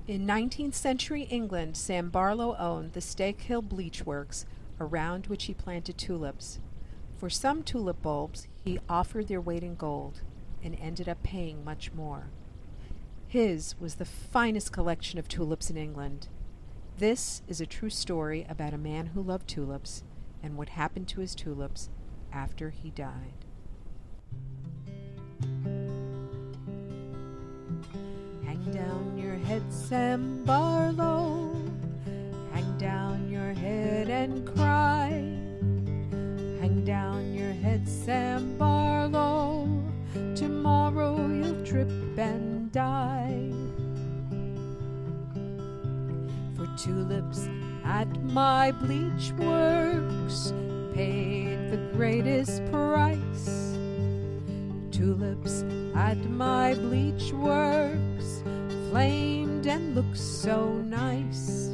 In 19th century England, Sam Barlow owned the Stag Hill Bleach Works, around which he planted tulips. For some tulip bulbs, he offered their weight in gold and ended up paying much more. His was the finest collection of tulips in England. This is a true story about a man who loved tulips and what happened to his tulips after he died. Hang down your head, Sam Barlow. Hang down your head and cry. Hang down your head, Sam Barlow. Tomorrow you'll trip and die. For tulips at my bleach works paid the greatest price. Tulips at my bleach works flamed and looked so nice.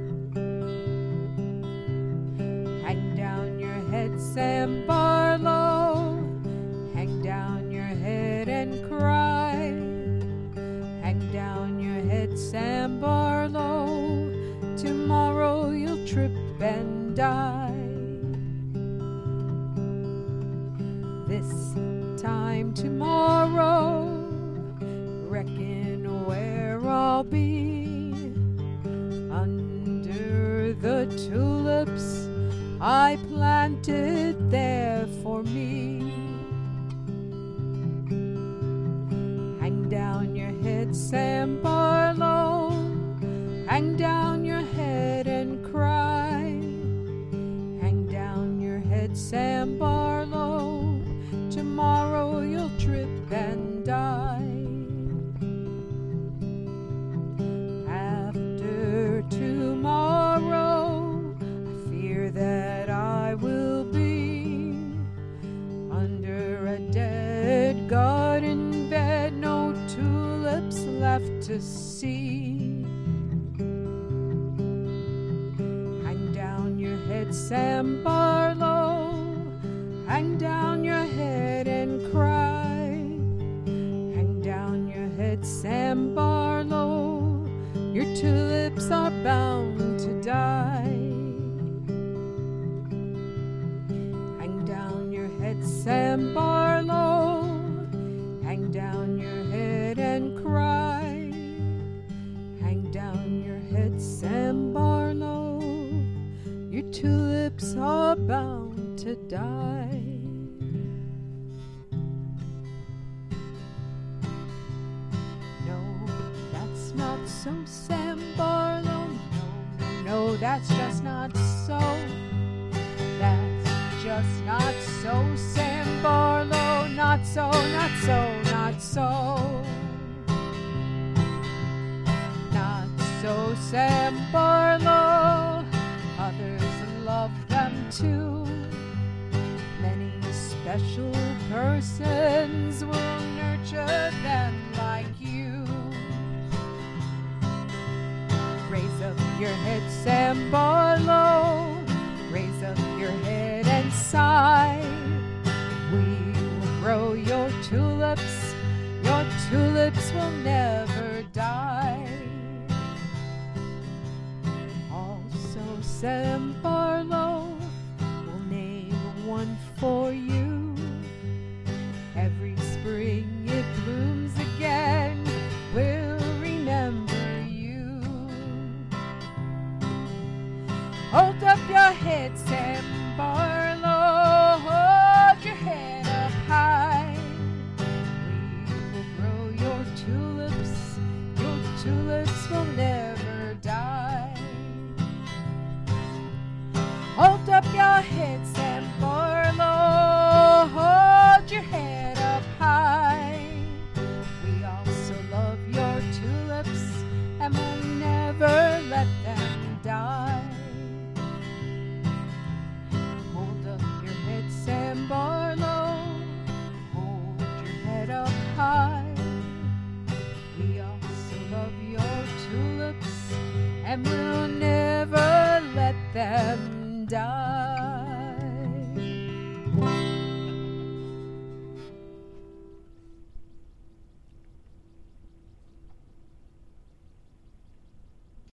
Hang down your head, Sam Barlow. Hang down your head and cry. Hang down your head, Sam Barlow. Tomorrow you'll trip and die. This time tomorrow, reckon where I'll be. Under the tulips I planted there for me. Hang down your head, Sam Barlow. Hang down your head and cry. Hang down your head, Sam Barlow. Tomorrow you'll trip and die. After tomorrow, I fear that I will be under a dead garden bed, no tulips left to see. Hang down your head, Sam Barlow. Hang down your head and cry. Hang down your head, Sam Barlow. Your tulips are bound to die. Hang down your head, Sam Barlow. Hang down your head and cry. Hang down your head, Sam Barlow. Your tulips are bound to die. No, that's not so, Sam Barlow. No, that's just not so. That's just not so, Sam Barlow. Not so, not so, not so. Not so, Sam Barlow. Others love them too. Many special persons will nurture them like you. Raise up your head, Sam Barlow. Raise up your head and sigh. We will grow your tulips. Your tulips will never die. Also, Sam Barlow will name one for you. Every spring it blooms again. We'll remember you. Hold up your head, Sam Barlow. Hold your head up high. We will grow your tulips.